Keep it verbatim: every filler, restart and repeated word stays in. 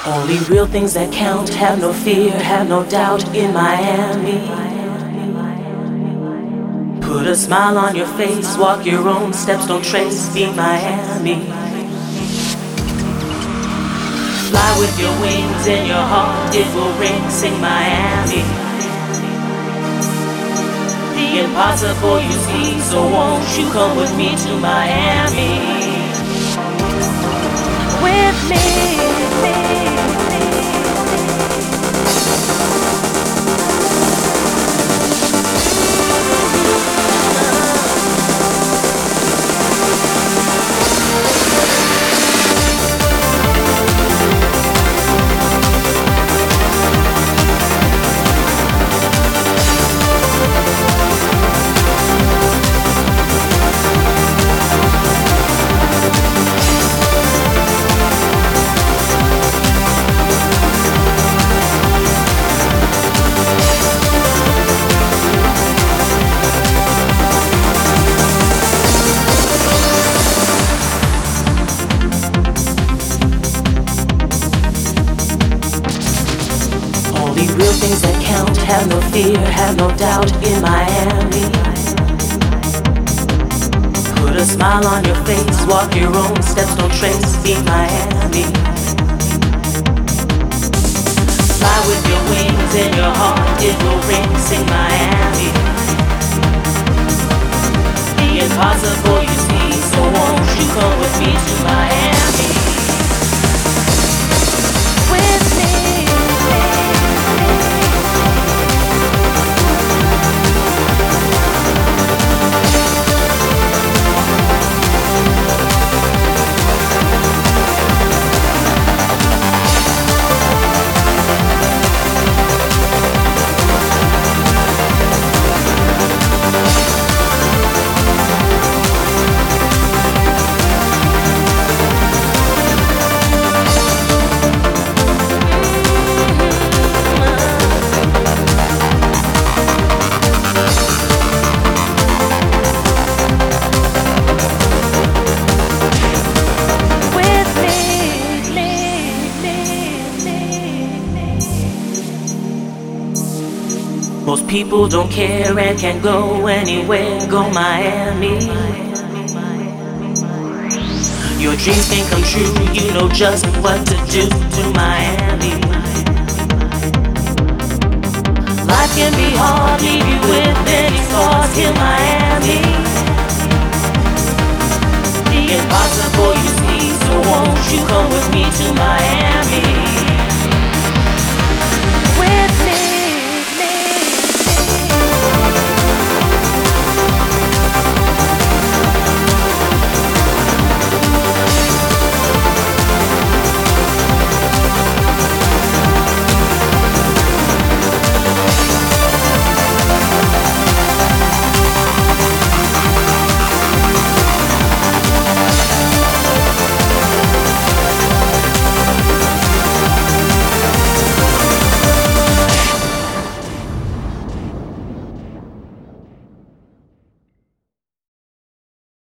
Only real things that count, have no fear, have no doubt in Miami. Put a smile on your face, walk your own steps, don't trace, be Miami. Fly with your wings and your heart, it will ring, sing Miami. The impossible you see, so won't you come with me to Miami? With me, me. Real things that count, have no fear, have no doubt in Miami. Put a smile on your face, walk your own steps, don't trace, be Miami. Fly with your wings and your heart, it will ring, sing Miami. The impossible you see, so won't you come with me to Miami? With me. Most people don't care and can go anywhere, go Miami. Your dreams can come true, you know just what to do to Miami. Life can be hard, leave you with many scars, here Miami. The impossible you see, so won't you come with me to Miami?